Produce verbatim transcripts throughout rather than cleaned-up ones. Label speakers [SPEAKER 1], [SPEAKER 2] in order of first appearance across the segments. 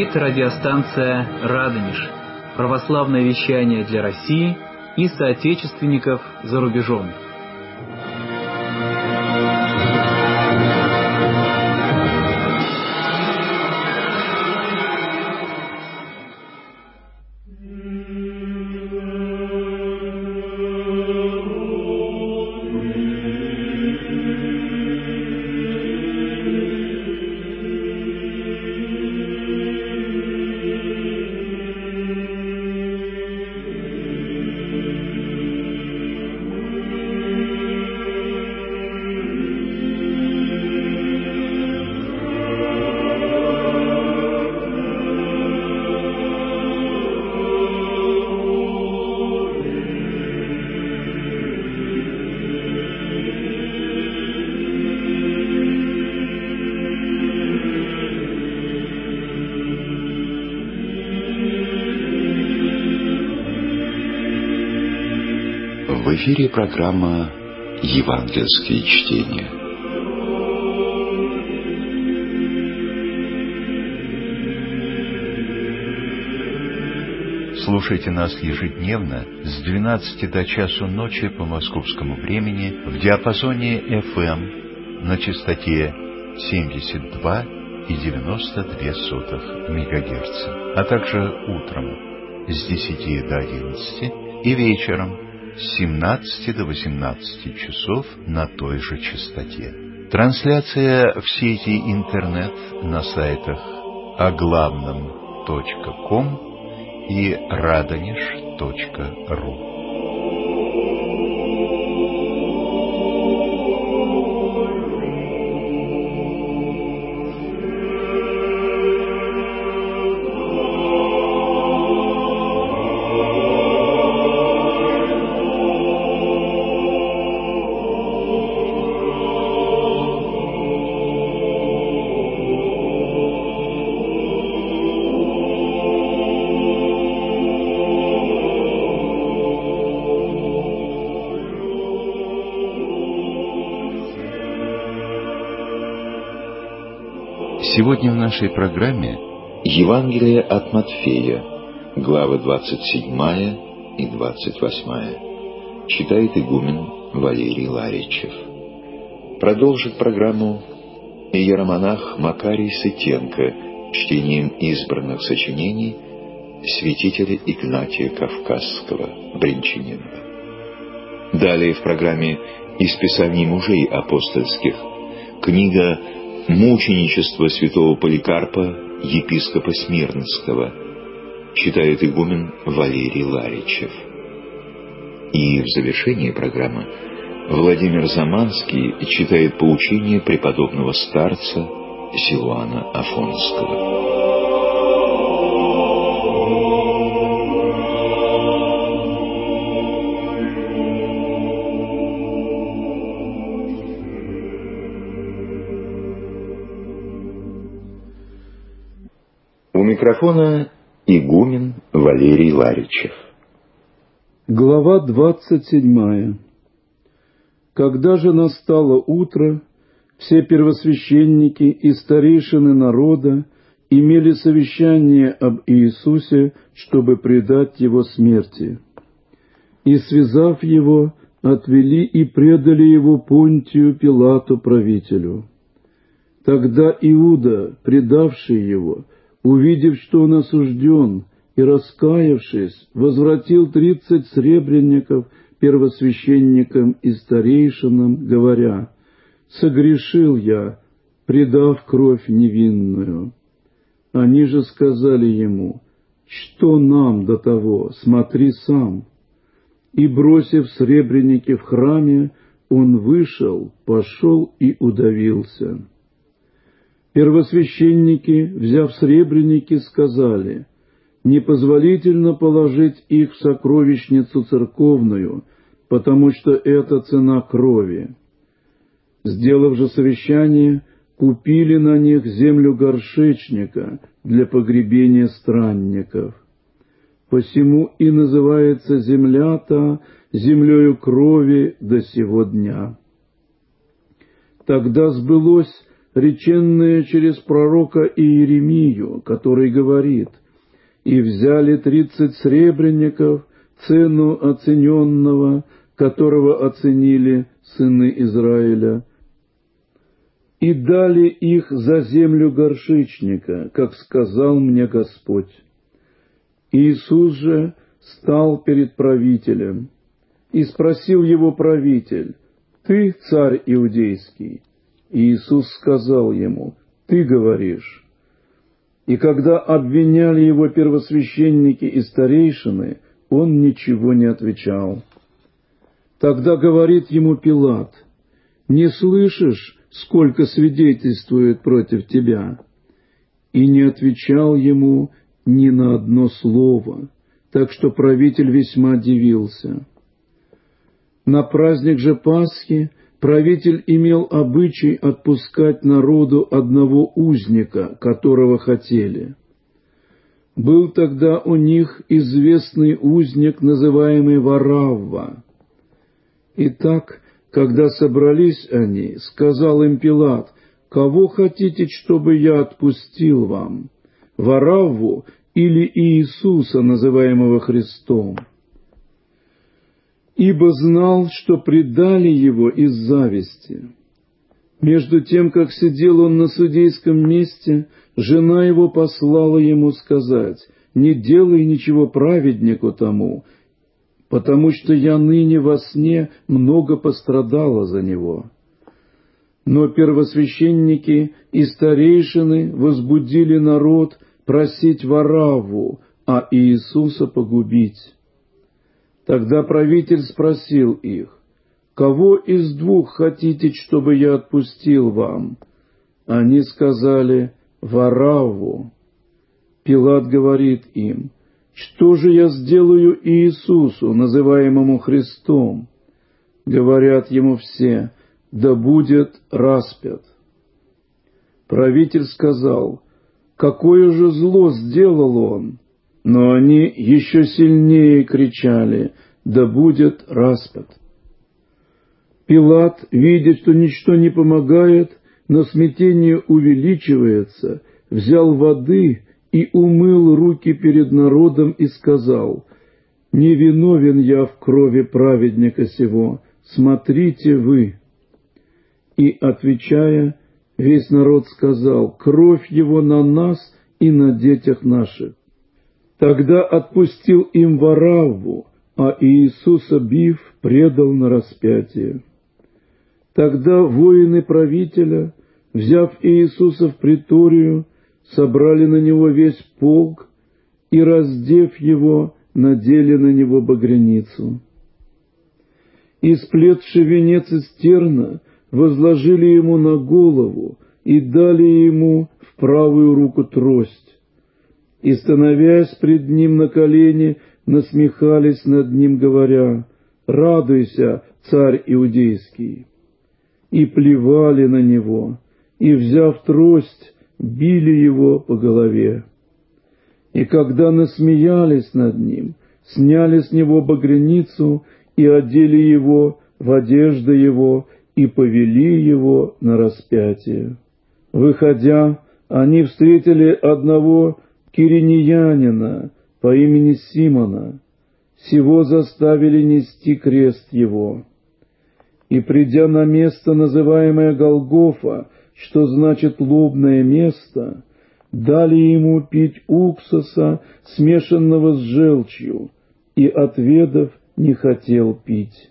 [SPEAKER 1] Говорит радиостанция «Радонеж». Православное вещание для России и соотечественников за рубежом.
[SPEAKER 2] В эфире программа «Евангельские чтения». Слушайте нас ежедневно с двенадцати до часу ночи по московскому времени в диапазоне эф эм на частоте семьдесят два и девяносто две сотых мегагерца, а также утром с десяти до одиннадцати и вечером с семнадцати до восемнадцати часов на той же частоте. Трансляция в сети интернет на сайтах о главном точка ком и радонеж точка ру. Сегодня в нашей программе Евангелие от Матфея, главы двадцать седьмая и двадцать восьмая. Читает игумен Валерий Ларичев. Продолжит программу иеромонах Макарий Сытенко чтением избранных сочинений святителя Игнатия Кавказского, Брянчанинова. Далее в программе «Из Писаний мужей апостольских» книга «Мученичество святого Поликарпа, епископа Смирнского», читает игумен Валерий Ларичев. И в завершении программы Владимир Заманский читает поучение преподобного старца Силуана Афонского. У микрофона игумен Валерий Ларичев.
[SPEAKER 3] Глава двадцать седьмая. Когда же настало утро, все первосвященники и старейшины народа имели совещание об Иисусе, чтобы предать Его смерти. И, связав Его, отвели и предали Его Понтию Пилату правителю. Тогда Иуда, предавший Его, увидев, что он осужден, и, раскаявшись, возвратил тридцать сребреников первосвященникам и старейшинам, говоря: «Согрешил я, предав кровь невинную». Они же сказали ему: «Что нам до того? Смотри сам». И, бросив сребреники в храме, он вышел, пошел и удавился. Первосвященники, взяв сребреники, сказали: «Непозволительно положить их в сокровищницу церковную, потому что это цена крови». Сделав же совещание, купили на них землю горшечника для погребения странников. Посему и называется земля та землею крови до сего дня. Тогда сбылось реченное через пророка Иеремию, который говорит: «И взяли тридцать сребреников, цену оцененного, которого оценили сыны Израиля, и дали их за землю горшечника, как сказал мне Господь». Иисус же стал перед правителем, и спросил его правитель: «Ты царь иудейский?» И Иисус сказал ему: «Ты говоришь». И когда обвиняли его первосвященники и старейшины, он ничего не отвечал. Тогда говорит ему Пилат: «Не слышишь, сколько свидетельствует против тебя?» И не отвечал ему ни на одно слово, так что правитель весьма дивился. На праздник же Пасхи правитель имел обычай отпускать народу одного узника, которого хотели. Был тогда у них известный узник, называемый Варавва. Итак, когда собрались они, сказал им Пилат: «Кого хотите, чтобы я отпустил вам, Варавву или Иисуса, называемого Христом?» Ибо знал, что предали его из зависти. Между тем, как сидел он на судейском месте, жена его послала ему сказать: «Не делай ничего праведнику тому, потому что я ныне во сне много пострадала за него». Но первосвященники и старейшины возбудили народ просить Варавву, а Иисуса погубить. Тогда правитель спросил их: «Кого из двух хотите, чтобы я отпустил вам?» Они сказали: «Варавву». Пилат говорит им: «Что же я сделаю Иисусу, называемому Христом?» Говорят ему все: «Да будет распят». Правитель сказал: «Какое же зло сделал он?» Но они еще сильнее кричали: «Да будет распят». Пилат, видя, что ничто не помогает, но смятение увеличивается, взял воды и умыл руки перед народом и сказал: «Не виновен я в крови праведника сего, смотрите вы». И, отвечая, весь народ сказал: «Кровь его на нас и на детях наших». Тогда отпустил им Варавву, а Иисуса, бив, предал на распятие. Тогда воины правителя, взяв Иисуса в приторию, собрали на него весь полк и, раздев его, надели на него багряницу. И, сплетши венец из терна, возложили ему на голову и дали ему в правую руку трость. И, становясь пред ним на колени, насмехались над ним, говоря: «Радуйся, царь иудейский!» И плевали на него, и, взяв трость, били его по голове. И когда насмеялись над ним, сняли с него багряницу и одели его в одежды его и повели его на распятие. Выходя, они встретили одного киринеянина по имени Симона, сего заставили нести крест его. И, придя на место, называемое Голгофа, что значит «лобное место», дали ему пить уксуса, смешанного с желчью, и, отведав, не хотел пить.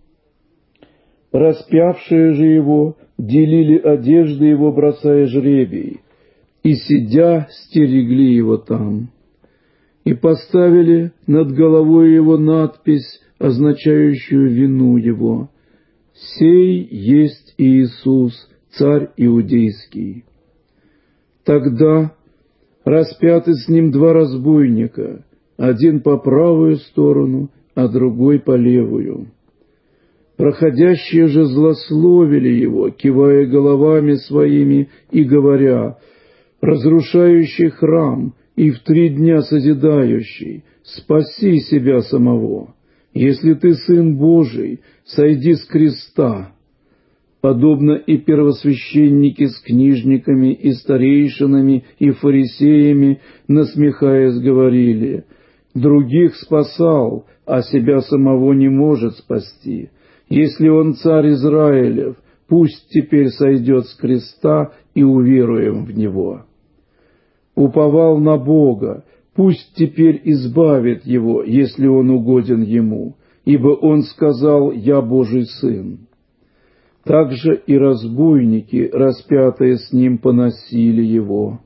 [SPEAKER 3] Распявшие же его делили одежды его, бросая жребий, и, сидя, стерегли его там. И поставили над головой его надпись, означающую вину его: «Сей есть Иисус, царь иудейский». Тогда распяты с ним два разбойника, один по правую сторону, а другой по левую. Проходящие же злословили его, кивая головами своими и говоря: «Разрушающий храм и в три дня созидающий, спаси себя самого. Если ты Сын Божий, сойди с креста». подобно и первосвященники с книжниками и старейшинами и фарисеями, насмехаясь, говорили: «Других спасал, а себя самого не может спасти. Если он царь Израилев, пусть теперь сойдет с креста, и уверуем в него. Уповал на Бога, пусть теперь избавит его, если он угоден ему, ибо он сказал: «Я Божий сын». Также и разбойники, распятые с ним, поносили его.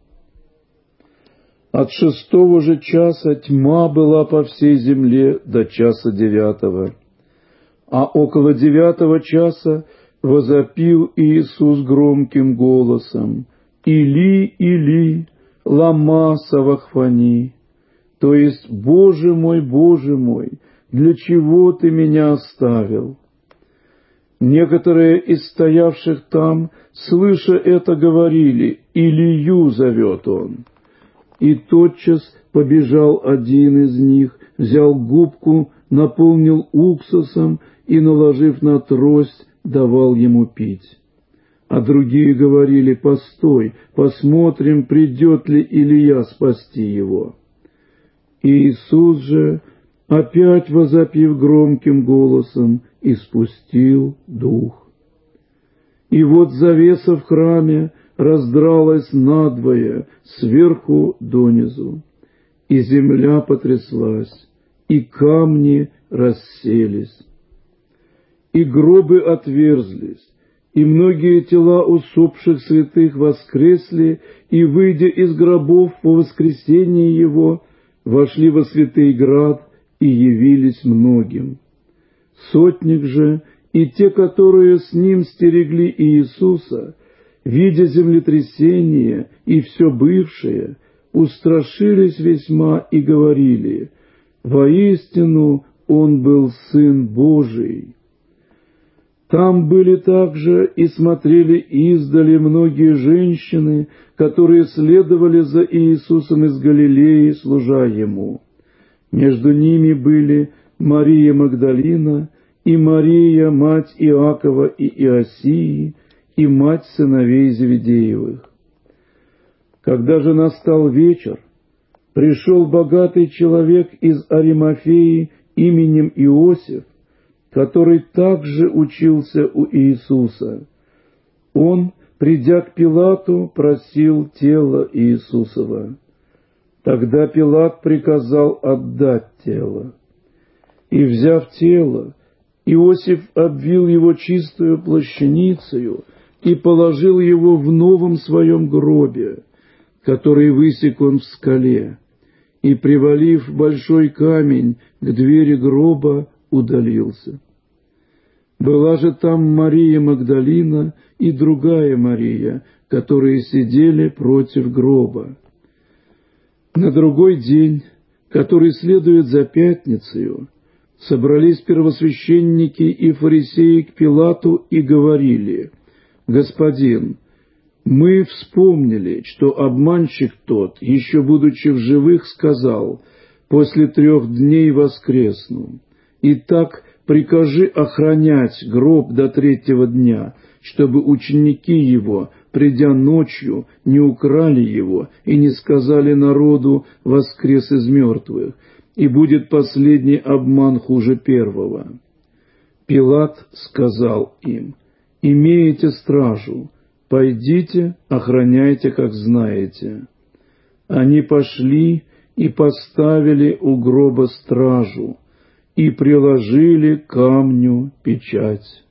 [SPEAKER 3] От шестого же часа тьма была по всей земле до часа девятого. А около девятого часа возопил Иисус громким голосом: «Или, Или, лама савахфани», то есть: «Боже мой, Боже мой, для чего ты меня оставил?» Некоторые из стоявших там, слыша это, говорили: «Илию зовет он». И тотчас побежал один из них, взял губку, наполнил уксусом и, наложив на трость, давал ему пить. А другие говорили: «Постой, посмотрим, придет ли Илия спасти его». Иисус же, опять возопив громким голосом, испустил дух. И вот завеса в храме раздралась надвое, сверху донизу, и земля потряслась, и камни расселись, и гробы отверзлись, и многие тела усопших святых воскресли, и, выйдя из гробов по воскресении его, вошли во святый град и явились многим. Сотник же и те, которые с ним стерегли Иисуса, видя землетрясение и все бывшее, устрашились весьма и говорили: «Воистину он был Сын Божий». Там были также и смотрели издали многие женщины, которые следовали за Иисусом из Галилеи, служа Ему. Между ними были Мария Магдалина и Мария, мать Иакова и Иосии, и мать сыновей Зеведеевых. Когда же настал вечер, пришел богатый человек из Аримафеи именем Иосиф, который также учился у Иисуса. Он, придя к Пилату, просил тело Иисусова. Тогда Пилат приказал отдать тело. И, взяв тело, Иосиф обвил его чистую плащаницею и положил его в новом своем гробе, который высек он в скале, и, привалив большой камень к двери гроба, удалился. Была же там Мария Магдалина и другая Мария, которые сидели против гроба. На другой день, который следует за пятницею, собрались первосвященники и фарисеи к Пилату и говорили: «Господин, мы вспомнили, что обманщик тот, еще будучи в живых, сказал: после трех дней воскресну. Итак, прикажи охранять гроб до третьего дня, чтобы ученики его, придя ночью, не украли его и не сказали народу: воскрес из мертвых, и будет последний обман хуже первого». Пилат сказал им: «Имеете стражу, пойдите, охраняйте, как знаете». Они пошли и поставили у гроба стражу, и приложили к камню печать.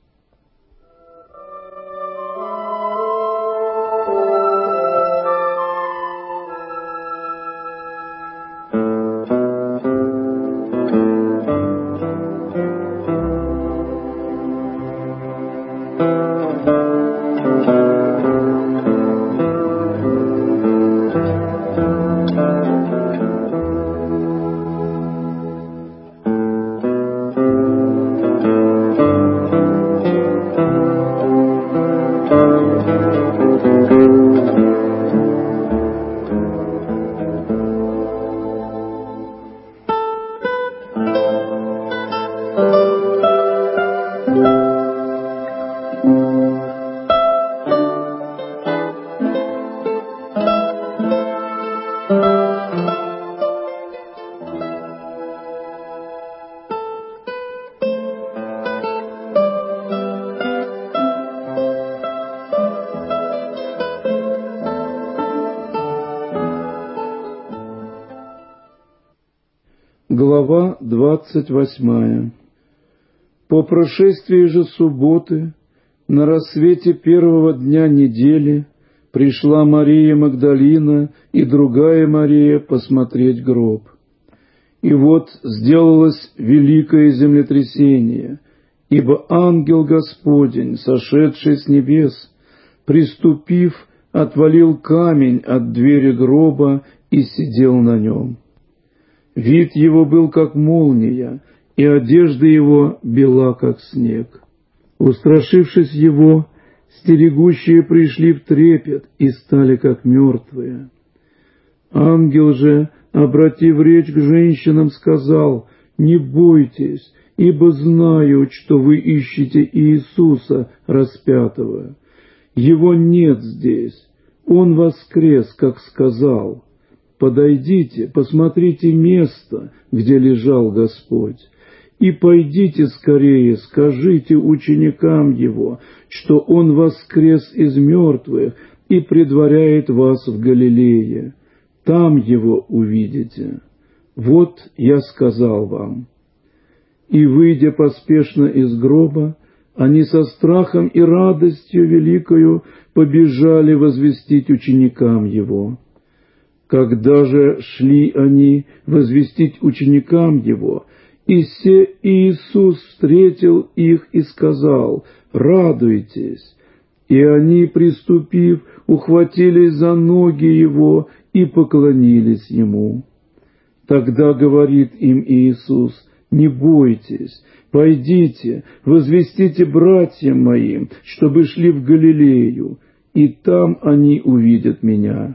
[SPEAKER 3] Глава двадцать восьмая. По прошествии же субботы, на рассвете первого дня недели, пришла Мария Магдалина и другая Мария посмотреть гроб. И вот сделалось великое землетрясение, ибо ангел Господень, сошедший с небес, приступив, отвалил камень от двери гроба и сидел на нем. Вид его был как молния, и одежда его бела как снег. Устрашившись его, стерегущие пришли в трепет и стали как мертвые. Ангел же, обратив речь к женщинам, сказал: «Не бойтесь, ибо знаю, что вы ищете Иисуса распятого. Его нет здесь, Он воскрес, как сказал. Подойдите, посмотрите место, где лежал Господь, и пойдите скорее, скажите ученикам Его, что Он воскрес из мертвых и предваряет вас в Галилее. Там Его увидите. Вот я сказал вам». И, выйдя поспешно из гроба, они со страхом и радостью великою побежали возвестить ученикам Его. Когда же шли они возвестить ученикам Его, и се Иисус встретил их и сказал: «Радуйтесь». И они, приступив, ухватились за ноги Его и поклонились Ему. Тогда говорит им Иисус: «Не бойтесь, пойдите, возвестите братьям моим, чтобы шли в Галилею, и там они увидят Меня».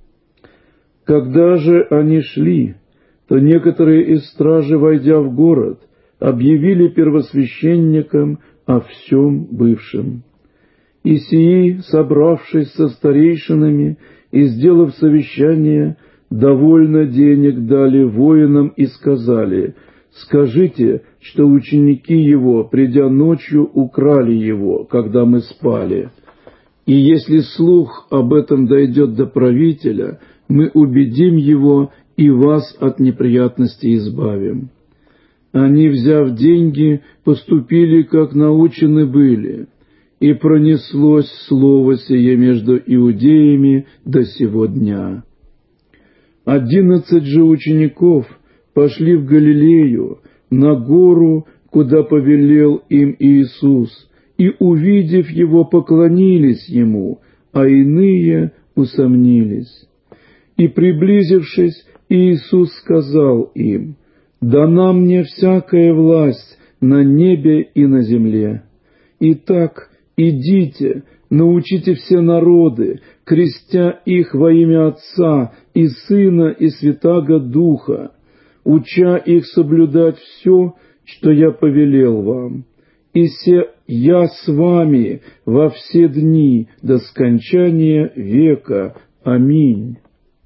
[SPEAKER 3] Когда же они шли, то некоторые из стражи, войдя в город, объявили первосвященникам о всем бывшем. И сии, собравшись со старейшинами и сделав совещание, довольно денег дали воинам и сказали: «Скажите, что ученики Его, придя ночью, украли Его, когда мы спали. И если слух об этом дойдет до правителя, мы убедим его и вас от неприятностей избавим». Они, взяв деньги, поступили, как научены были, и пронеслось слово сие между иудеями до сего дня. Одиннадцать же учеников пошли в Галилею, на гору, куда повелел им Иисус, и, увидев Его, поклонились Ему, а иные усомнились. И, приблизившись, Иисус сказал им: «Дана мне всякая власть на небе и на земле. Итак, идите, научите все народы, крестя их во имя Отца и Сына и Святаго Духа, уча их соблюдать все, что я повелел вам. И се я с вами во все дни до скончания века. Аминь».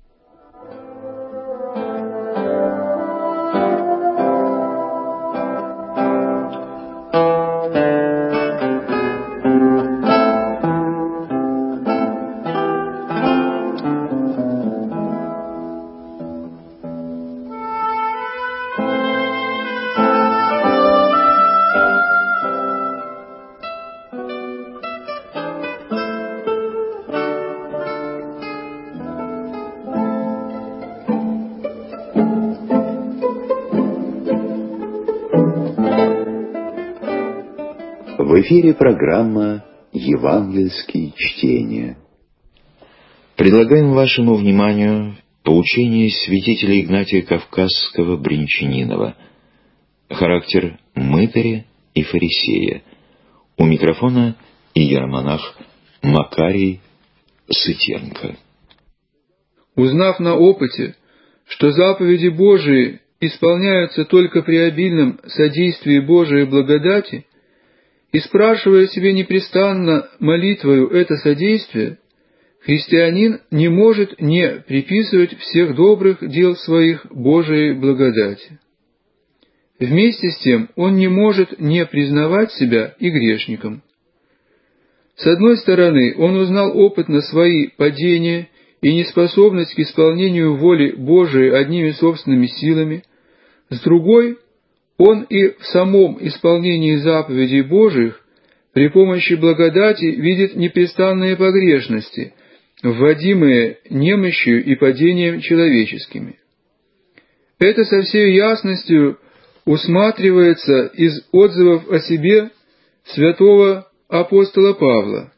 [SPEAKER 2] В эфире программа «Евангельские чтения».
[SPEAKER 4] Предлагаем вашему вниманию поучение святителя Игнатия Кавказского Бринчанинова. Характер мытаря и фарисея. У микрофона иеромонах Макарий Сытенко.
[SPEAKER 5] Узнав на опыте, что заповеди Божии исполняются только при обильном содействии Божией благодати, и спрашивая себе непрестанно молитвою это содействие, христианин не может не приписывать всех добрых дел своих Божией благодати. Вместе с тем он не может не признавать себя и грешником. С одной стороны, он узнал опытно свои падения и неспособность к исполнению воли Божией одними собственными силами, С другой, он и в самом исполнении заповедей Божиих при помощи благодати видит непрестанные погрешности, вводимые немощью и падением человеческими. Это со всей ясностью усматривается из отзывов о себе святого апостола Павла.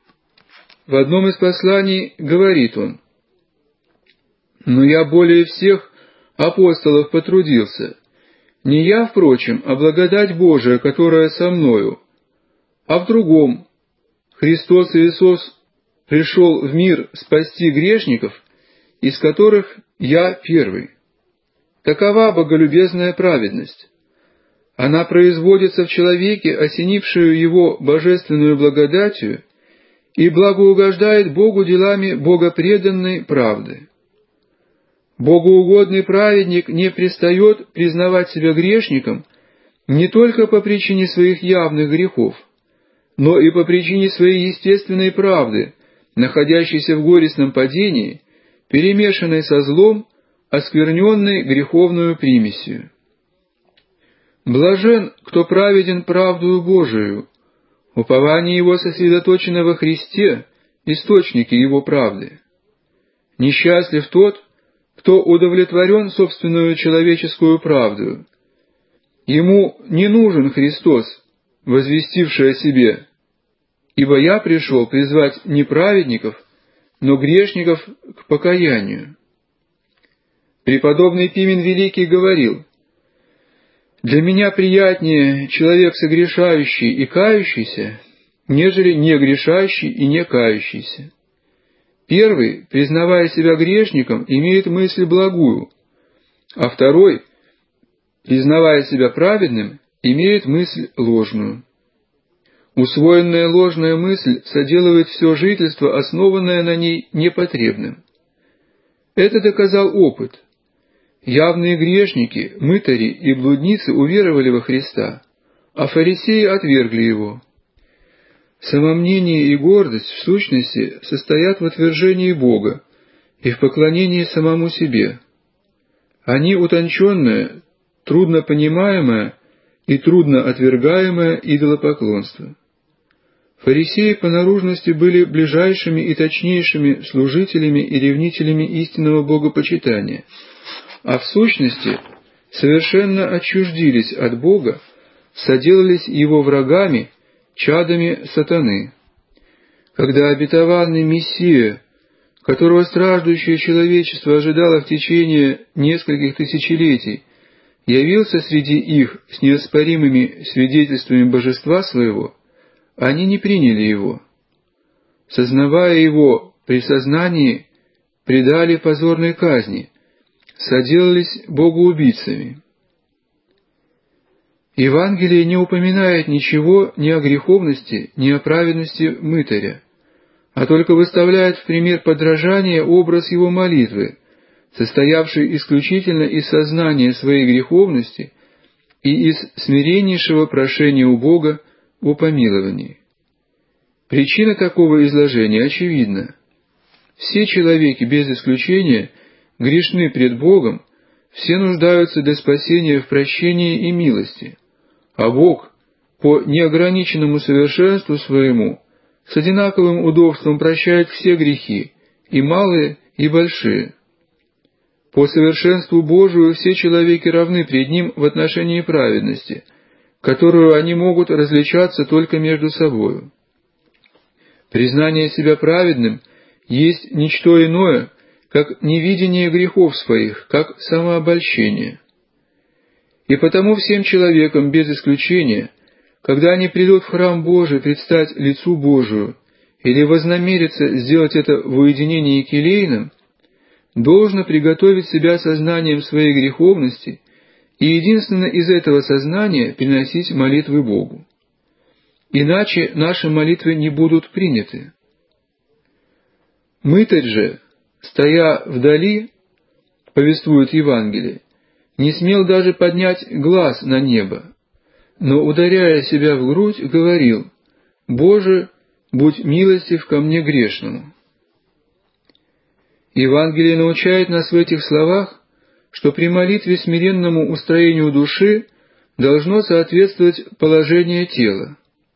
[SPEAKER 5] В одном из посланий говорит он: «Но я более всех апостолов потрудился, не я, впрочем, а благодать Божия, которая со мною, а в другом. Христос Иисус пришел в мир спасти грешников, из которых я первый». Такова боголюбезная праведность. Она производится в человеке, осенившую его божественную благодатью, и благоугождает Богу делами богопреданной правды. Богоугодный праведник не пристает признавать себя грешником не только по причине своих явных грехов, но и по причине своей естественной правды, находящейся в горестном падении, перемешанной со злом, оскверненной греховную примесью. Блажен, кто праведен правдою Божию, упование его сосредоточено во Христе, источнике его правды. Несчастлив тот, кто удовлетворен собственную человеческую правдою. Ему не нужен Христос, возвестивший о себе: «Ибо я пришел призвать не праведников, но грешников к покаянию». Преподобный Пимен Великий говорил: «Для меня приятнее человек согрешающий и кающийся, нежели не грешащий и не кающийся. Первый, признавая себя грешником, имеет мысль благую, а второй, признавая себя праведным, имеет мысль ложную. Усвоенная ложная мысль соделывает все жительство, основанное на ней, непотребным. Это доказал опыт. Явные грешники, мытари и блудницы уверовали во Христа, а фарисеи отвергли Его. Самомнение и гордость в сущности состоят в отвержении Бога и в поклонении самому себе. Они утонченное, трудно понимаемое и трудно отвергаемое идолопоклонство. Фарисеи по наружности были ближайшими и точнейшими служителями и ревнителями истинного богопочитания, а в сущности совершенно отчуждились от Бога, соделались Его врагами, чадами сатаны. Когда обетованный Мессия, которого страждущее человечество ожидало в течение нескольких тысячелетий, явился среди их с неоспоримыми свидетельствами божества своего, они не приняли Его. Сознавая Его при сознании, предали позорной казни, соделались богоубийцами. Евангелие не упоминает ничего ни о греховности, ни о праведности мытаря, а только выставляет в пример подражания образ его молитвы, состоявший исключительно из сознания своей греховности и из смиреннейшего прошения у Бога о помиловании. Причина такого изложения очевидна. Все человеки, без исключения, грешны пред Богом, все нуждаются для спасения в прощении и милости, а Бог, по неограниченному совершенству своему, с одинаковым удобством прощает все грехи, и малые, и большие. По совершенству Божию все человеки равны пред Ним в отношении праведности, которую они могут различаться только между собою. Признание себя праведным есть ничто иное, как невидение грехов своих, как самообольщение. И потому всем человекам, без исключения, когда они придут в храм Божий предстать лицу Божию или вознамерятся сделать это в уединении келейном, должно приготовить себя сознанием своей греховности и единственно из этого сознания приносить молитвы Богу. Иначе наши молитвы не будут приняты. Мытарь же, стоя вдали, повествует Евангелие, не смел даже поднять глаз на небо, но, ударяя себя в грудь, говорил: «Боже, будь милостив ко мне грешному». Евангелие научает нас в этих словах, что при молитве смиренному устроению души должно соответствовать положение тела.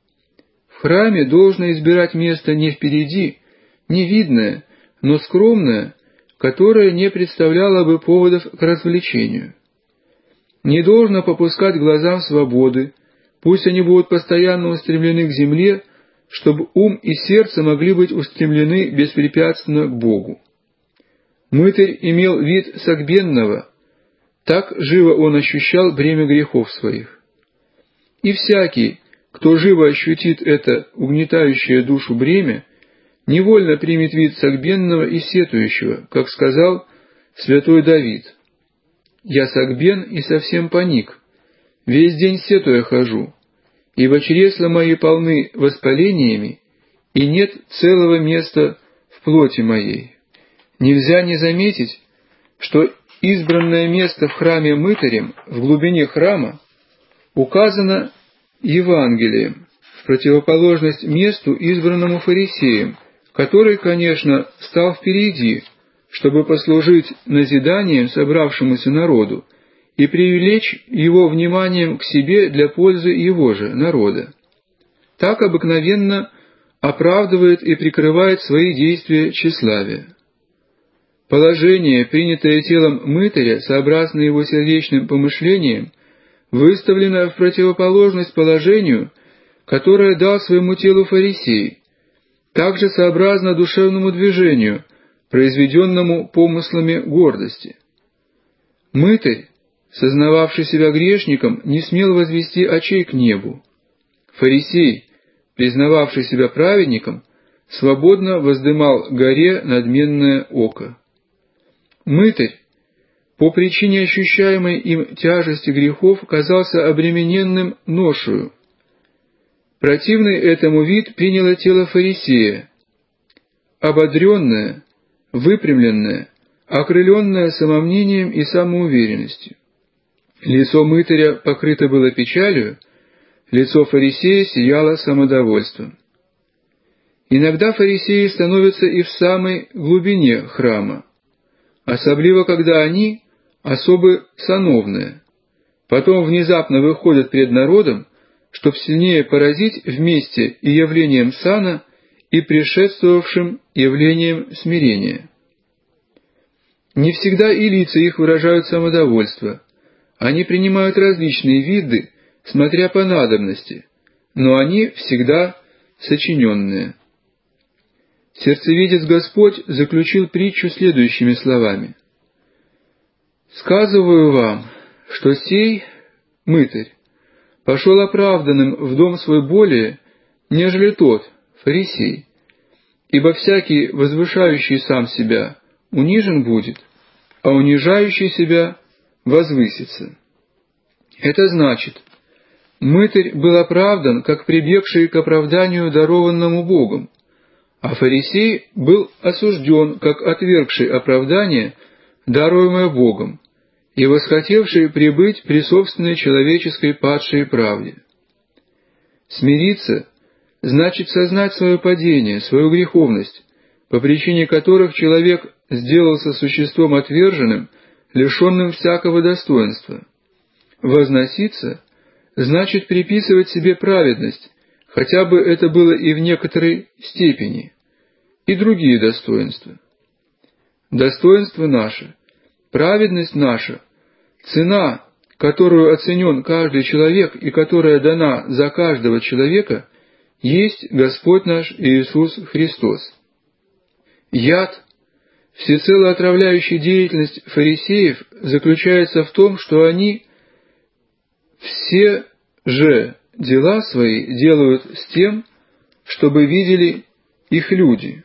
[SPEAKER 5] В храме должно избирать место не впереди, не видное, но скромное, которое не представляло бы поводов к развлечению. Не должно попускать глазам свободы, пусть они будут постоянно устремлены к земле, чтобы ум и сердце могли быть устремлены беспрепятственно к Богу. Мытарь имел вид согбенного, так живо он ощущал бремя грехов своих. И всякий, кто живо ощутит это угнетающее душу бремя, невольно примет вид согбенного и сетующего, как сказал святой Давид: «Я согбен и совсем паник, весь день сетуя хожу, ибо чресла мои полны воспалениями, и нет целого места в плоти моей». Нельзя не заметить, что избранное место в храме мытарем в глубине храма указано Евангелием, в противоположность месту, избранному фарисеем, который, конечно, стал впереди, чтобы послужить назиданием собравшемуся народу и привлечь его вниманием к себе для пользы его же народа. Так обыкновенно оправдывает и прикрывает свои действия тщеславие. Положение, принятое телом мытаря, сообразно его сердечным помышлениям, выставлено в противоположность положению, которое дал своему телу фарисей, также сообразно душевному движению, произведенному помыслами гордости. Мытарь, сознававший себя грешником, не смел возвести очей к небу. Фарисей, признававший себя праведником, свободно воздымал горе надменное око. Мытарь, по причине ощущаемой им тяжести грехов, казался обремененным ношею. Противный этому вид приняло тело фарисея, ободренное, выпрямленное, окрыленное самомнением и самоуверенностью. Лицо мытаря покрыто было печалью, лицо фарисея сияло самодовольством. Иногда фарисеи становятся и в самой глубине храма, особливо когда они особо сановные, потом внезапно выходят пред народом, чтоб сильнее поразить вместе и явлением сана, и предшествовавшим явлением смирения. Не всегда и лица их выражают самодовольство, они принимают различные виды, смотря по надобности, но они всегда сочиненные. Сердцевидец Господь заключил притчу следующими словами: «Сказываю вам, что сей мытарь пошел оправданным в дом свой более, нежели тот, фарисей, ибо всякий, возвышающий сам себя, унижен будет, а унижающий себя возвысится». Это значит, мытарь был оправдан, как прибегший к оправданию, дарованному Богом, а фарисей был осужден, как отвергший оправдание, даруемое Богом, и восхотевший прибыть при собственной человеческой падшей правде. Смириться значит сознать свое падение, свою греховность, по причине которых человек сделался существом отверженным, лишенным всякого достоинства. Возноситься значит приписывать себе праведность, хотя бы это было и в некоторой степени, и другие достоинства. Достоинство наше, праведность наша, цена, которую оценен каждый человек и которая дана за каждого человека, есть Господь наш Иисус Христос. Яд, всецело отравляющий деятельность фарисеев, заключается в том, что они все же дела свои делают с тем, чтобы видели их люди.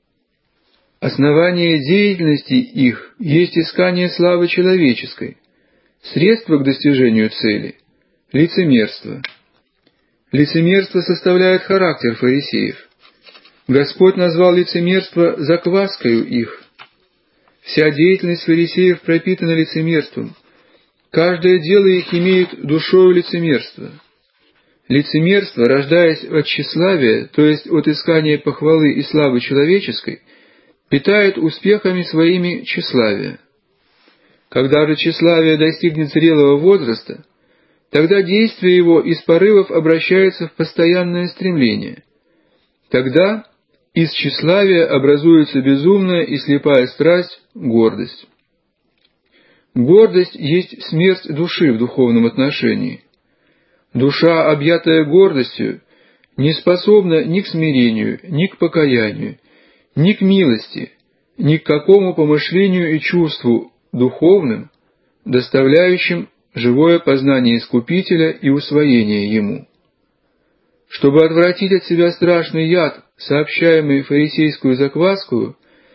[SPEAKER 5] Основание деятельности их есть искание славы человеческой, средство к достижению цели – лицемерство. Лицемерство составляет характер фарисеев. Господь назвал лицемерство закваскою их. Вся деятельность фарисеев пропитана лицемерством. Каждое дело их имеет душою лицемерства. Лицемерство, рождаясь от тщеславия, то есть от искания похвалы и славы человеческой, питает успехами своими тщеславие. Когда же тщеславие достигнет зрелого возраста, тогда действие его из порывов обращается в постоянное стремление. Тогда из тщеславия образуется безумная и слепая страсть — гордость. Гордость есть смерть души в духовном отношении. Душа, объятая гордостью, не способна ни к смирению, ни к покаянию, ни к милости, ни к какому помышлению и чувству духовным, доставляющим живое познание Искупителя и усвоение Ему. Чтобы отвратить от себя страшный яд, сообщаемый фарисейскую закваску,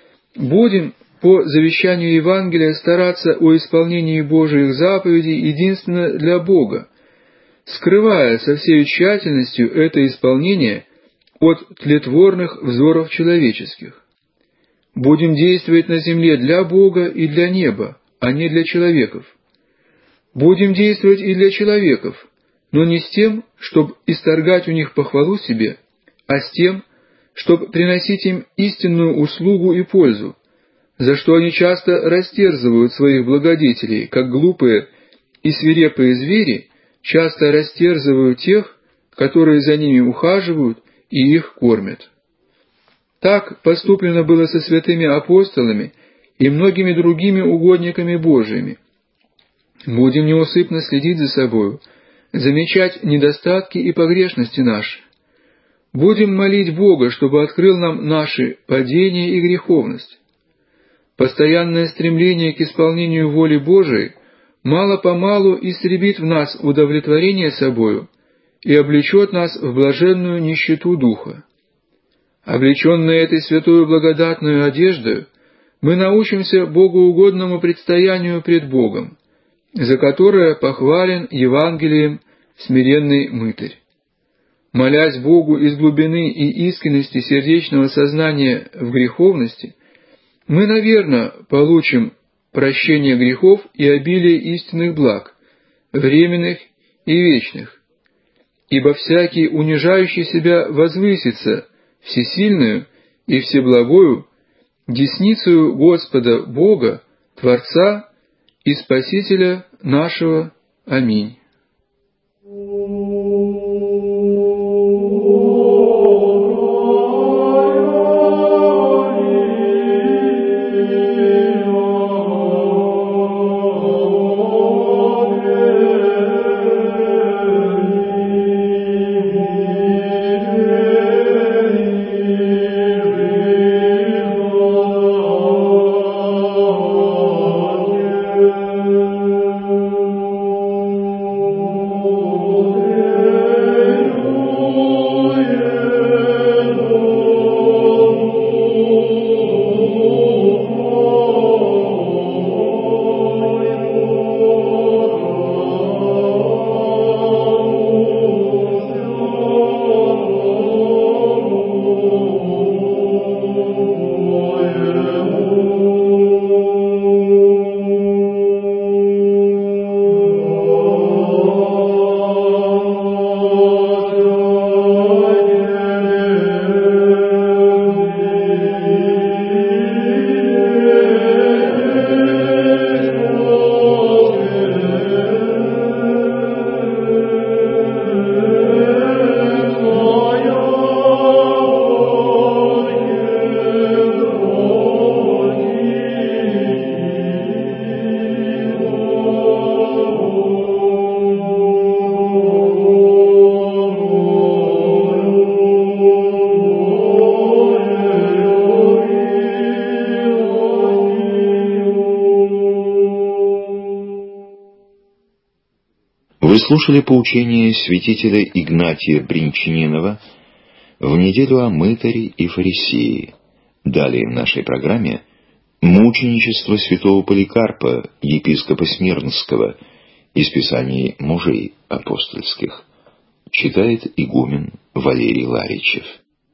[SPEAKER 5] будем по завещанию Евангелия стараться о исполнении Божиих заповедей единственно для Бога, скрывая со всей тщательностью это исполнение от тлетворных взоров человеческих. Будем действовать на земле для Бога и для неба, а не для человеков. Будем действовать и для человеков, но не с тем, чтобы исторгать у них похвалу себе, а с тем, чтобы приносить им истинную услугу и пользу, за что они часто растерзывают своих благодетелей, как глупые и свирепые звери часто растерзывают тех, которые за ними ухаживают и их кормят. Так поступлено было со святыми апостолами и многими другими угодниками Божиими. Будем неусыпно следить за собою, замечать недостатки и погрешности наши. Будем молить Бога, чтобы открыл нам наши падения и греховность. Постоянное стремление к исполнению воли Божией мало-помалу истребит в нас удовлетворение собою и облечет нас в блаженную нищету духа. Облеченные этой святою благодатную одеждою, мы научимся богоугодному предстоянию пред Богом, за которое похвален Евангелием смиренный мытарь. Молясь Богу из глубины и искренности сердечного сознания в греховности, мы, наверное, получим прощение грехов и обилие истинных благ, временных и вечных, ибо всякий, унижающий себя, возвысится всесильную и всеблагою десницею Господа Бога, Творца и Спасителя нашего. Аминь.
[SPEAKER 4] Вы слушали поучение святителя Игнатия Бринчанинова в неделю о мытаре и фарисее. Далее в нашей программе мученичество святого Поликарпа, епископа Смирнского, из Писаний мужей апостольских. Читает игумен Валерий Ларичев.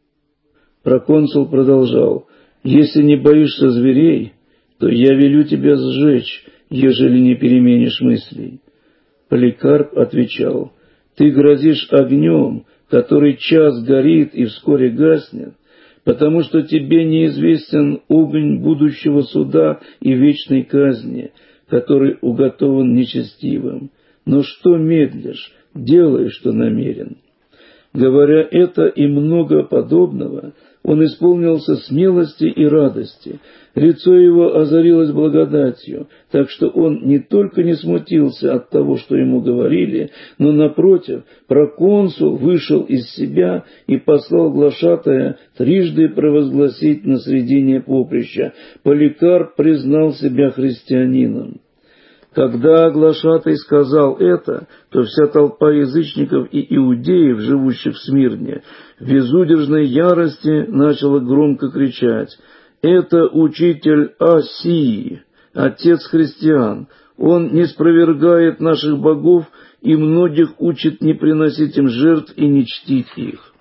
[SPEAKER 3] Проконсул продолжал: «Если не боишься зверей, то я велю тебя сжечь, ежели не переменишь мыслей». Поликарп отвечал: «Ты грозишь огнем, который час горит и вскоре гаснет, потому что тебе неизвестен огонь будущего суда и вечной казни, который уготован нечестивым. Но что медлишь? Делай, что намерен». Говоря это и много подобного, он исполнился смелости и радости. Лицо его озарилось благодатью, так что он не только не смутился от того, что ему говорили, но, напротив, проконсул вышел из себя и послал глашатая трижды провозгласить на средине поприща: «Поликарп признал себя христианином». Когда глашатай сказал это, то вся толпа язычников и иудеев, живущих в Смирне, в безудержной ярости начала громко кричать: «Это учитель Асии, отец христиан. Он не спровергает наших богов и многих учит не приносить им жертв и не чтить их».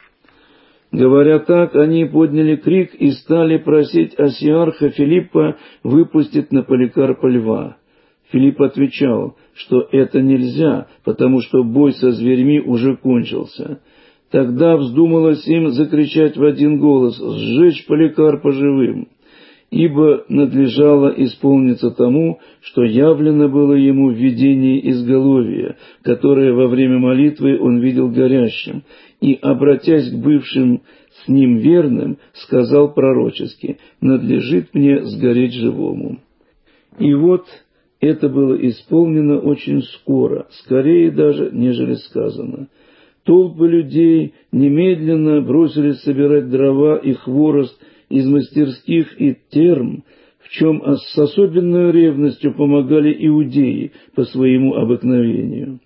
[SPEAKER 3] Говоря так, они подняли крик и стали просить асиарха Филиппа выпустить на Поликарпа льва. Филипп отвечал, что это нельзя, потому что бой со зверьми уже кончился. Тогда вздумалось им закричать в один голос: «Сжечь Поликарпа живым!» Ибо надлежало исполниться тому, что явлено было ему в видении изголовья, которое во время молитвы он видел горящим, и, обратясь к бывшим с ним верным, сказал пророчески: «Надлежит мне сгореть живому». И вот это было исполнено очень скоро, скорее даже, нежели сказано. Толпы людей немедленно бросились собирать дрова и хворост из мастерских и терм, в чем с особенной ревностью помогали иудеи по своему обыкновению.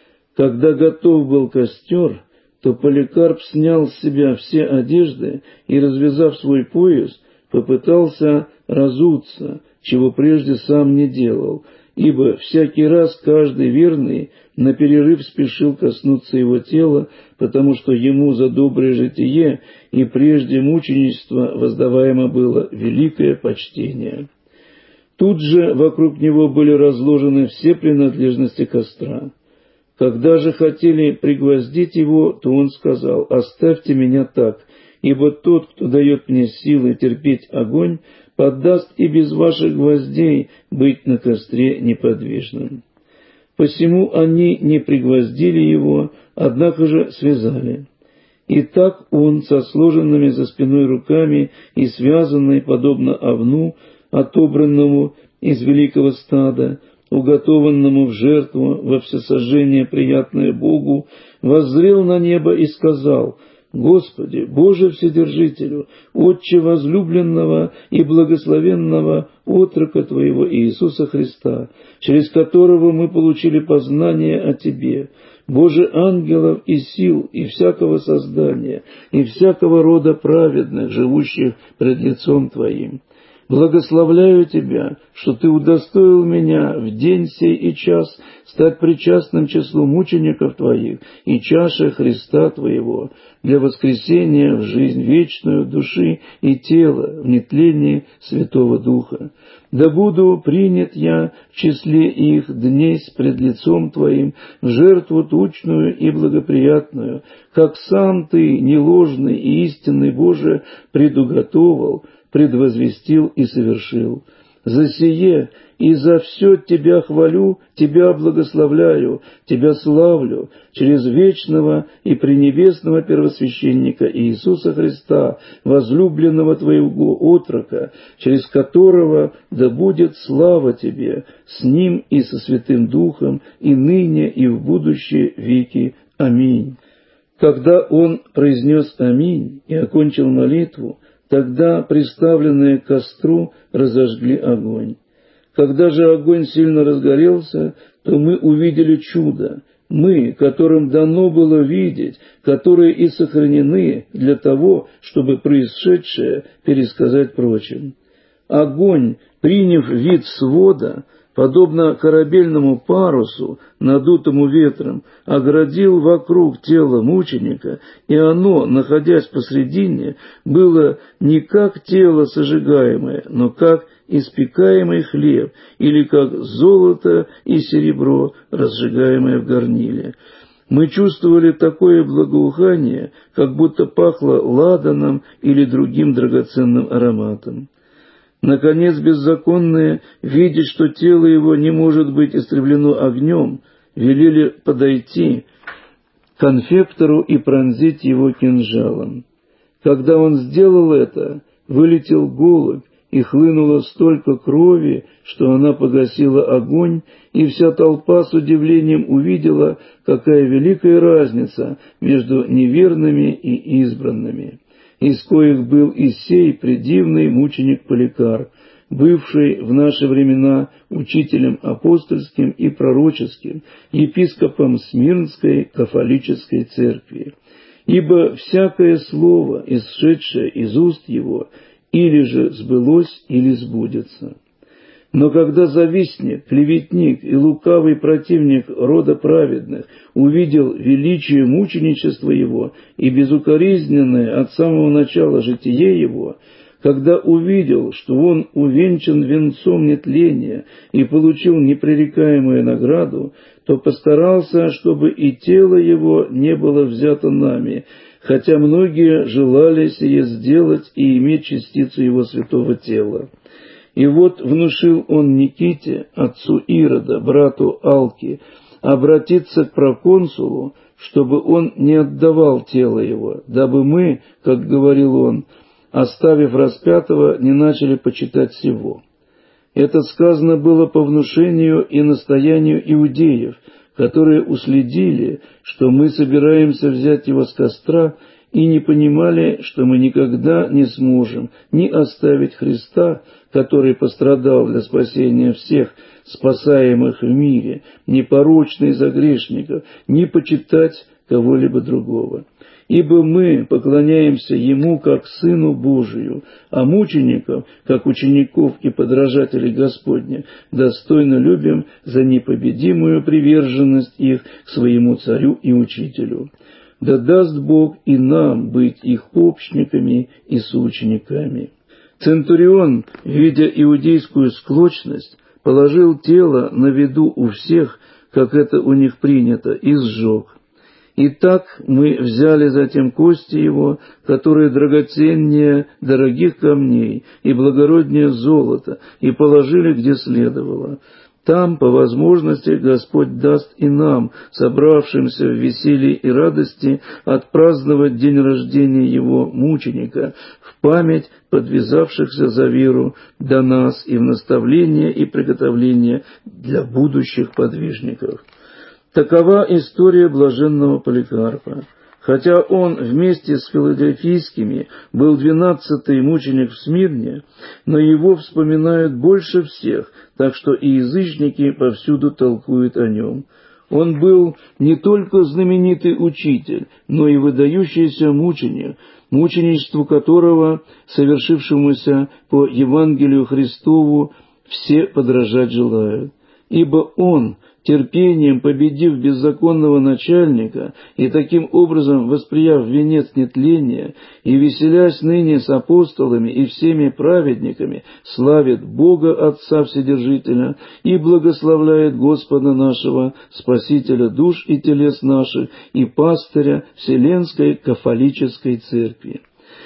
[SPEAKER 3] Когда готов был костер, то Поликарп снял с себя все одежды и, развязав свой пояс, попытался разуться, чего прежде сам не делал, ибо всякий раз каждый верный на перерыв спешил коснуться его тела, потому что ему за доброе житие и прежде мученичество воздаваемо было великое почтение. Тут же вокруг него были разложены все принадлежности костра. Когда же хотели пригвоздить его, то он сказал: «Оставьте меня так, ибо тот, кто дает мне силы терпеть огонь, поддаст и без ваших гвоздей быть на костре неподвижным». Посему они не пригвоздили его, однако же связали. И так он со сложенными за спиной руками и связанный, подобно овну, отобранному из великого стада, уготованному в жертву во всесожжение приятное Богу, воззрел на небо и сказал: «Господи, Боже Вседержителю, Отче возлюбленного и благословенного отрока Твоего Иисуса Христа, через которого мы получили познание о Тебе, Боже ангелов и сил, и всякого создания, и всякого рода праведных, живущих пред лицом Твоим. Благословляю Тебя, что Ты удостоил меня в день сей и час стать причастным числу мучеников Твоих и чаши Христа Твоего для воскресения в жизнь вечную души и тела в нетлении Святого Духа. Да буду принят я в числе их дней пред лицом Твоим в жертву тучную и благоприятную, как сам Ты, неложный и истинный Боже, предуготовал, предвозвестил и совершил. За сие и за все Тебя хвалю, Тебя благословляю, Тебя славлю через вечного и пренебесного первосвященника Иисуса Христа, возлюбленного Твоего отрока, через которого да будет слава Тебе, с Ним и со Святым Духом, и ныне, и в будущие веки. Аминь». Когда он произнес «Аминь» и окончил молитву, тогда приставленные к костру разожгли огонь. Когда же огонь сильно разгорелся, то мы увидели чудо, мы, которым дано было видеть, которые и сохранены для того, чтобы происшедшее пересказать прочим. Огонь, приняв вид свода, подобно корабельному парусу, надутому ветром, оградил вокруг тела мученика, и оно, находясь посредине, было не как тело сожигаемое, но как испекаемый хлеб, или как золото и серебро, разжигаемое в горниле. Мы чувствовали такое благоухание, как будто пахло ладаном или другим драгоценным ароматом. Наконец, беззаконные, видя, что тело его не может быть истреблено огнем, велели подойти к конфектору и пронзить его кинжалом. Когда он сделал это, вылетел голубь, и хлынуло столько крови, что она погасила огонь, и вся толпа с удивлением увидела, какая великая разница между неверными и избранными, из коих был и сей предивный мученик Поликарп, бывший в наши времена учителем апостольским и пророческим, епископом Смирнской кафолической церкви. Ибо всякое слово, исшедшее из уст его, или же сбылось, или сбудется. Но когда завистник, клеветник и лукавый противник рода праведных увидел величие мученичества его и безукоризненное от самого начала житие его, когда увидел, что он увенчан венцом нетления и получил непререкаемую награду, то постарался, чтобы и тело его не было взято нами, хотя многие желали сие сделать и иметь частицу его святого тела. И вот внушил он Никите, отцу Ирода, брату Алки, обратиться к проконсулу, чтобы он не отдавал тело его, дабы мы, как говорил он, оставив распятого, не начали почитать сего. Это сказано было по внушению и настоянию иудеев, которые уследили, что мы собираемся взять его с костра, и не понимали, что мы никогда не сможем ни оставить Христа, который пострадал для спасения всех спасаемых в мире, ни порочный за грешников, ни почитать кого-либо другого. Ибо мы поклоняемся Ему как Сыну Божию, а мучеников, как учеников и подражателей Господня, достойно любим за непобедимую приверженность их к своему Царю и Учителю. Да даст Бог и нам быть их общниками и соучениками. Центурион, видя иудейскую склочность, положил тело на виду у всех, как это у них принято, и сжег. Итак, мы взяли затем кости его, которые драгоценнее дорогих камней и благороднее золота, и положили, где следовало. Там, по возможности, Господь даст и нам, собравшимся в веселье и радости, отпраздновать день рождения Его мученика, в память подвязавшихся за веру до нас и в наставление и приготовление для будущих подвижников. Такова история блаженного Поликарпа. Хотя он вместе с филадельфийскими был двенадцатый мученик в Смирне, но его вспоминают больше всех, так что и язычники повсюду толкуют о нем. Он был не только знаменитый учитель, но и выдающийся мученик, мученичеству которого, совершившемуся по Евангелию Христову, все подражать желают. Ибо он, терпением победив беззаконного начальника и таким образом восприяв венец нетления, и веселясь ныне с апостолами и всеми праведниками, славит Бога Отца Вседержителя и благословляет Господа нашего, Спасителя душ и телес наших, и пастыря Вселенской кафолической церкви.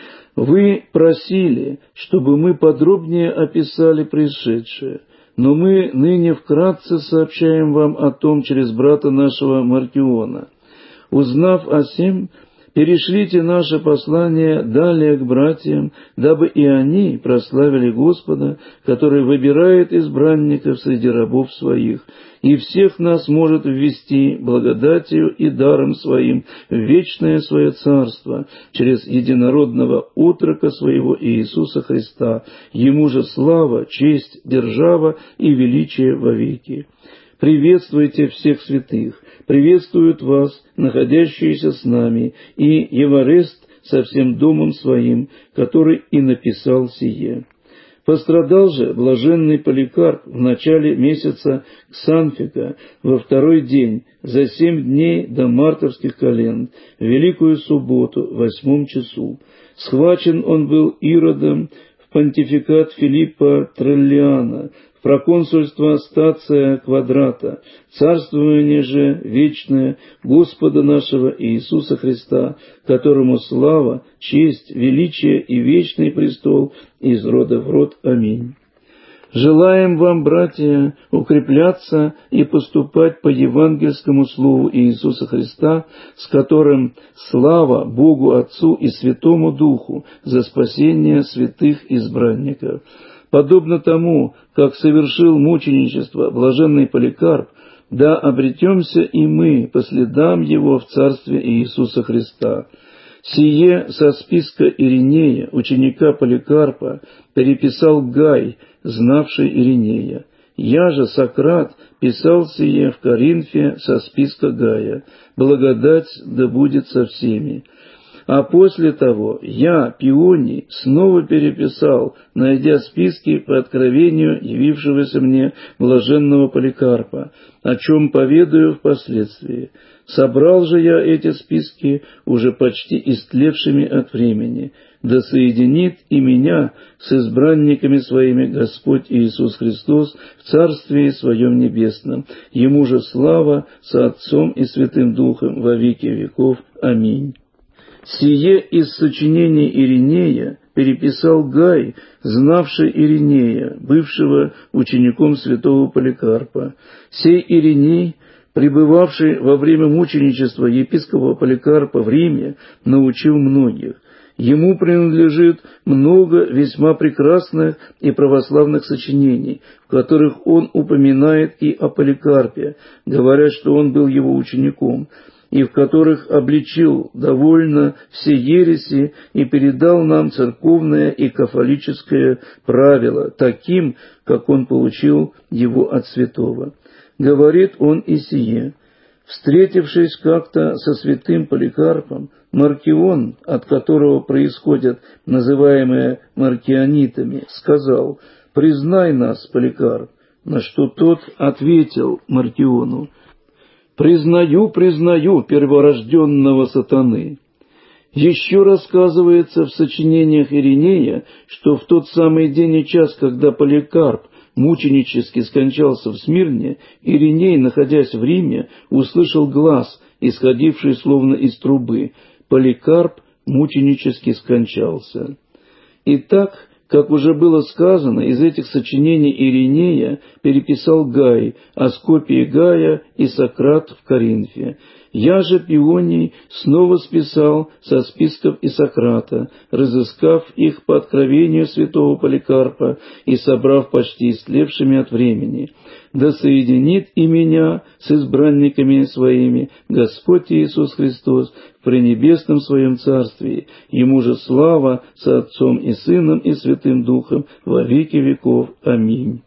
[SPEAKER 3] Вы просили, чтобы мы подробнее описали происшедшее, но мы ныне вкратце сообщаем вам о том через брата нашего Маркиона. Узнав о сем, перешлите наше послание далее к братьям, дабы и они прославили Господа, который выбирает избранников среди рабов своих, и всех нас может ввести благодатью и даром своим в вечное свое царство через единородного отрока своего Иисуса Христа. Ему же слава, честь, держава и величие вовеки. Приветствуйте всех святых, приветствуют вас, находящиеся с нами, и Еварест со всем домом своим, который и написал сие. Пострадал же блаженный Поликарп в начале месяца Ксанфика во второй день, за семь дней до мартовских календ, в великую субботу, в восьмом часу. Схвачен он был Иродом в понтификат Филиппа Треллиана, в проконсульство Стация Квадрата, царствование же вечное Господа нашего Иисуса Христа, которому слава, честь, величие и вечный престол из рода в род. Аминь. Желаем вам, братья, укрепляться и поступать по евангельскому слову Иисуса Христа, с которым слава Богу Отцу и Святому Духу за спасение святых избранников. Подобно тому, как совершил мученичество блаженный Поликарп, да обретемся и мы по следам его в Царстве Иисуса Христа. Сие со списка Иринея, ученика Поликарпа, переписал Гай, знавший Иринея. Я же, Сократ, писал сие в Коринфе со списка Гая. Благодать да будет со всеми. А после того я, Пионий, снова переписал, найдя списки по откровению явившегося мне блаженного Поликарпа, о чем поведаю впоследствии. Собрал же я эти списки, уже почти истлевшими от времени, да соединит и меня с избранниками своими Господь Иисус Христос в Царствии Своем Небесном. Ему же слава со Отцом и Святым Духом во веки веков. Аминь. Сие из сочинений Иринея переписал Гай, знавший Иринея, бывшего учеником святого Поликарпа. Сей Ириней, пребывавший во время мученичества епископа Поликарпа в Риме, научил многих. Ему принадлежит много весьма прекрасных и православных сочинений, в которых он упоминает и о Поликарпе, говоря, что он был его учеником, и в которых обличил довольно все ереси и передал нам церковное и кафолическое правило, таким, как он получил его от святого. Говорит он и сие: встретившись как-то со святым Поликарпом, Маркион, от которого происходят называемые маркионитами, сказал: «Признай нас, Поликарп», на что тот ответил Маркиону: «Признаю, признаю перворожденного сатаны». Еще рассказывается в сочинениях Иринея, что в тот самый день и час, когда Поликарп мученически скончался в Смирне, Ириней, находясь в Риме, услышал глас, исходивший словно из трубы: «Поликарп мученически скончался». Итак, как уже было сказано, из этих сочинений Иринея переписал Гай, а с копии Гая и Сократ в Коринфе. Я же, Пионий, снова списал со списков и Сократа, разыскав их по откровению святого Поликарпа и собрав почти истлевшими от времени. Да соединит и меня с избранниками своими Господь Иисус Христос в пренебесном Своем Царствии. Ему же слава со Отцом и Сыном и Святым Духом во веки веков. Аминь.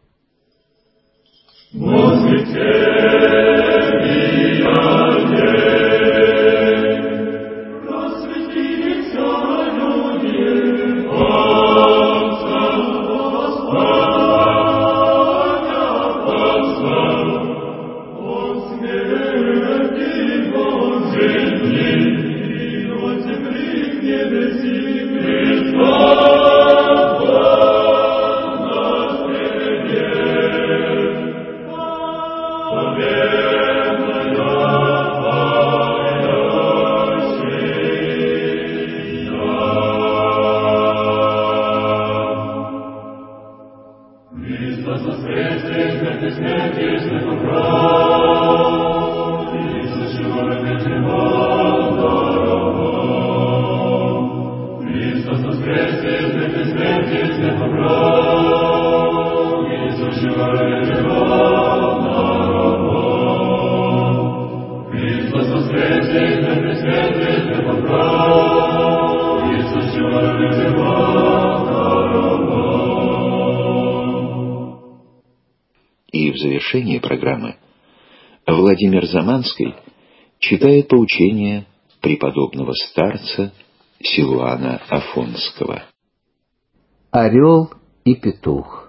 [SPEAKER 4] И в завершении программы Владимир Заманский читает поучение преподобного старца Силуана Афонского.
[SPEAKER 6] Орел и петух.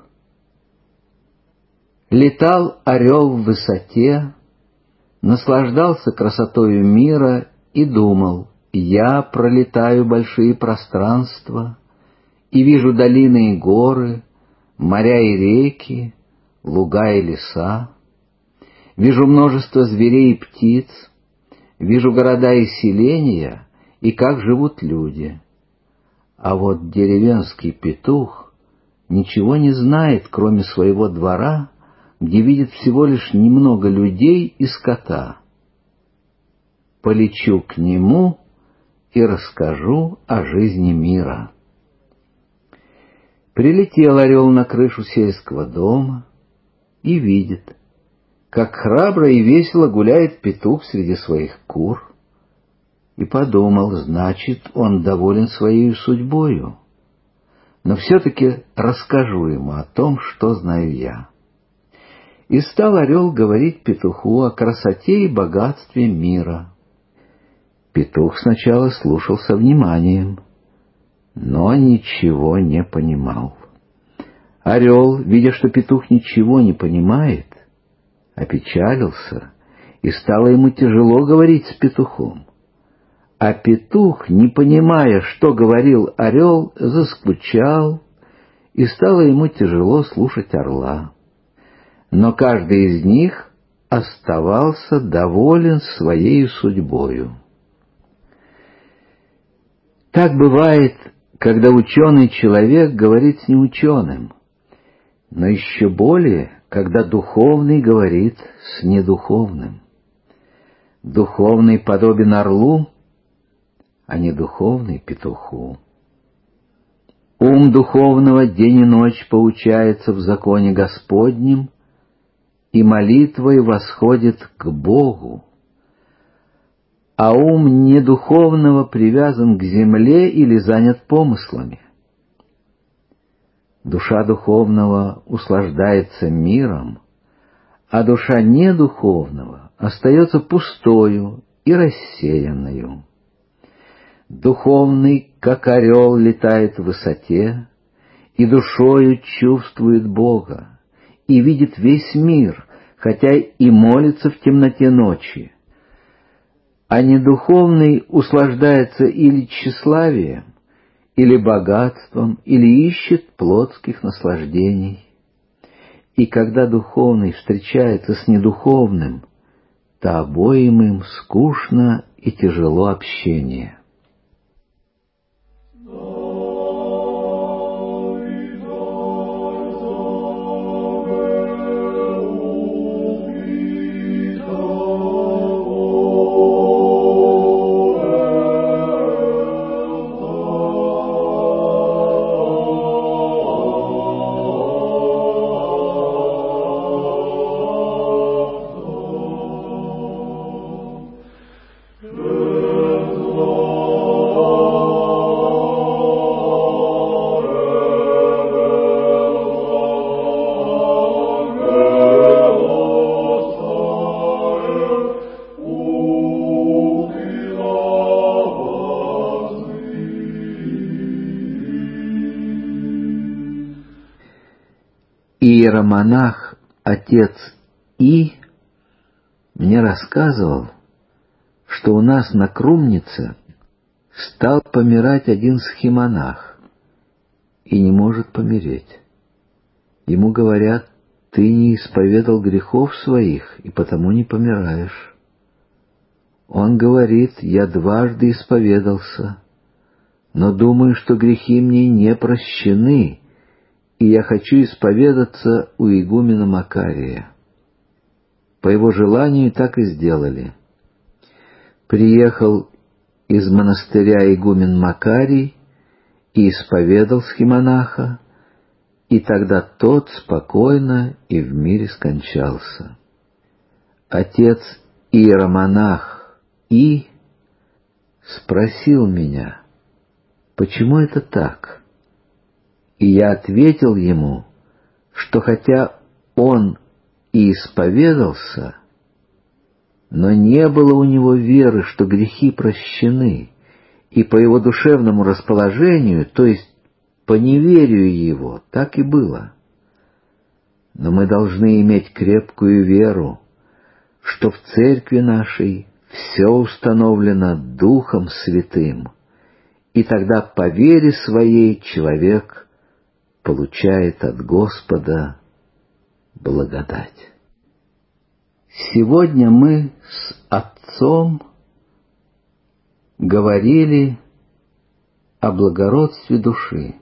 [SPEAKER 6] Летал орел в высоте, наслаждался красотою мира и думал: я пролетаю большие пространства и вижу долины и горы, моря и реки, луга и леса, вижу множество зверей и птиц, вижу города и селения, и как живут люди. А вот деревенский петух ничего не знает, кроме своего двора, где видит всего лишь немного людей и скота. Полечу к нему и расскажу о жизни мира. Прилетел орел на крышу сельского дома и видит, как храбро и весело гуляет петух среди своих кур, и подумал, значит, он доволен своей судьбою. Но все-таки расскажу ему о том, что знаю я. И стал орел говорить петуху о красоте и богатстве мира. Петух сначала слушал со вниманием, но ничего не понимал. Орел, видя, что петух ничего не понимает, опечалился, и стало ему тяжело говорить с петухом. А петух, не понимая, что говорил орел, заскучал, и стало ему тяжело слушать орла. Но каждый из них оставался доволен своей судьбою. Так бывает, когда ученый человек говорит с неученым, но еще более, когда духовный говорит с недуховным. Духовный подобен орлу, а недуховный — петуху. Ум духовного день и ночь поучается в законе Господнем и молитвой восходит к Богу, а ум недуховного привязан к земле или занят помыслами. Душа духовного услаждается миром, а душа недуховного остается пустою и рассеянною. Духовный, как орел, летает в высоте, и душою чувствует Бога, и видит весь мир, хотя и молится в темноте ночи. А недуховный услаждается или тщеславием, или богатством, или ищет плотских наслаждений. И когда духовный встречается с недуховным, то обоим им скучно и тяжело общение. Иеромонах, отец И, мне рассказывал, что у нас на Крумнице стал помирать один схимонах и не может помереть. Ему говорят: ты не исповедал грехов своих и потому не помираешь. Он говорит: я дважды исповедался, но думаю, что грехи мне не прощены, и я хочу исповедаться у игумена Макария. По его желанию так и сделали. Приехал из монастыря игумен Макарий и исповедал схимонаха, и тогда тот спокойно и в мире скончался. Отец иеромонах И спросил меня, почему это так? И я ответил ему, что хотя он и исповедался, но не было у него веры, что грехи прощены, и по его душевному расположению, то есть по неверию его, так и было. Но мы должны иметь крепкую веру, что в церкви нашей все установлено Духом Святым, и тогда по вере своей человек получает от Господа благодать. Сегодня мы с Отцом говорили о благородстве души.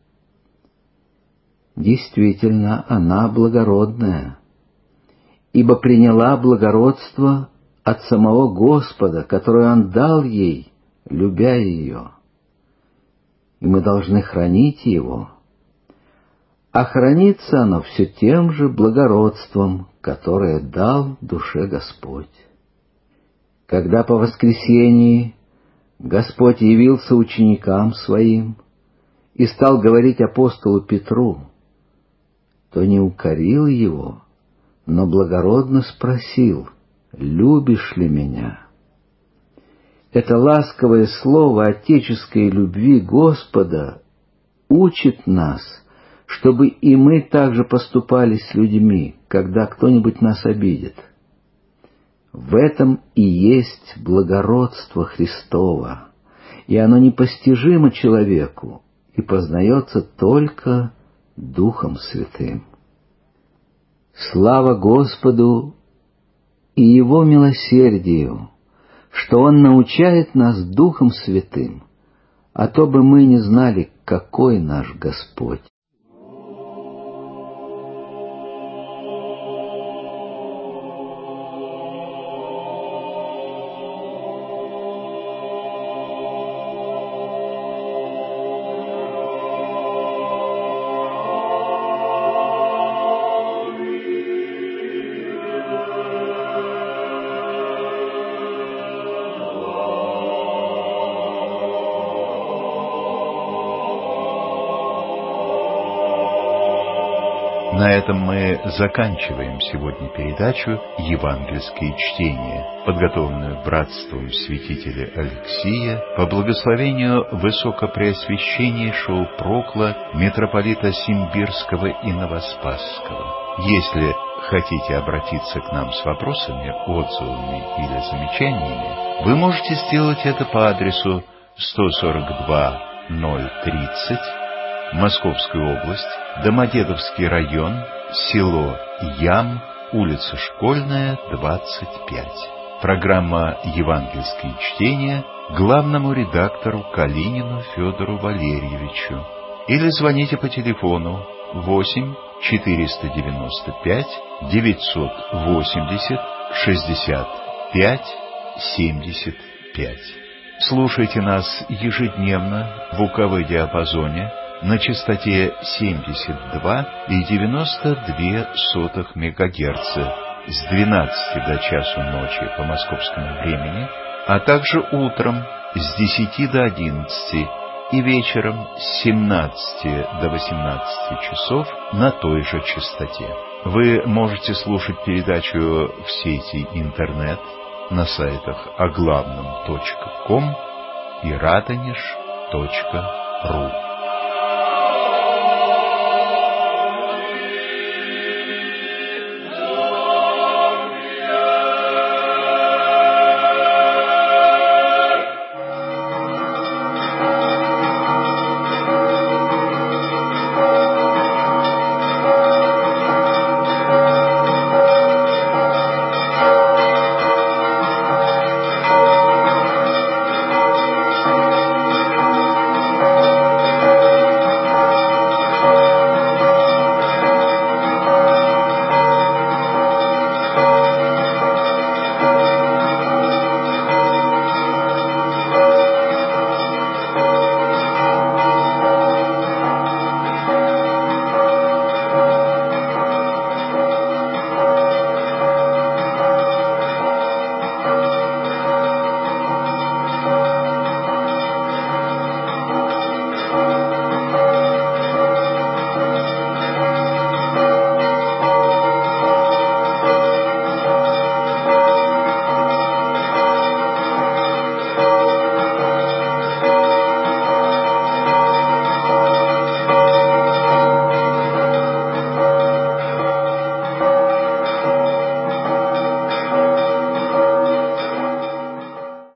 [SPEAKER 6] Действительно, она благородная, ибо приняла благородство от самого Господа, которое Он дал ей, любя ее. И мы должны хранить его. А хранится оно все тем же благородством, которое дал душе Господь. Когда по воскресении Господь явился ученикам Своим и стал говорить апостолу Петру, то не укорил его, но благородно спросил: «Любишь ли меня?» Это ласковое слово отеческой любви Господа учит нас, чтобы и мы также поступали с людьми, когда кто-нибудь нас обидит. В этом и есть благородство Христово, и оно непостижимо человеку и познается только Духом Святым. Слава Господу и Его милосердию, что Он научает нас Духом Святым, а то бы мы не знали, какой наш Господь.
[SPEAKER 2] На этом мы заканчиваем сегодня передачу «Евангельские чтения», подготовленную братством святителя Алексия по благословению высокопреосвященнейшего прокла митрополита Симбирского и Новоспасского. Если хотите обратиться к нам с вопросами, отзывами или замечаниями, вы можете сделать это по адресу сто сорок два ноль тридцать, Московская область, Домодедовский район, село Ям, улица Школьная, двадцать пять. Программа «Евангельские чтения» главному редактору Калинину Федору Валерьевичу. Или звоните по телефону восемь четыреста девяносто пять девятьсот восемьдесят шестьдесят пять семьдесят пять. Слушайте нас ежедневно в УКВ диапазоне на частоте семьдесят два и девяносто две сотых мегагерца с двенадцати до часу ночи по московскому времени, а также утром с десяти до одиннадцати и вечером с семнадцати до восемнадцати часов на той же частоте. Вы можете слушать передачу в сети интернет на сайтах оглавном точка ком и радонеж точка ру.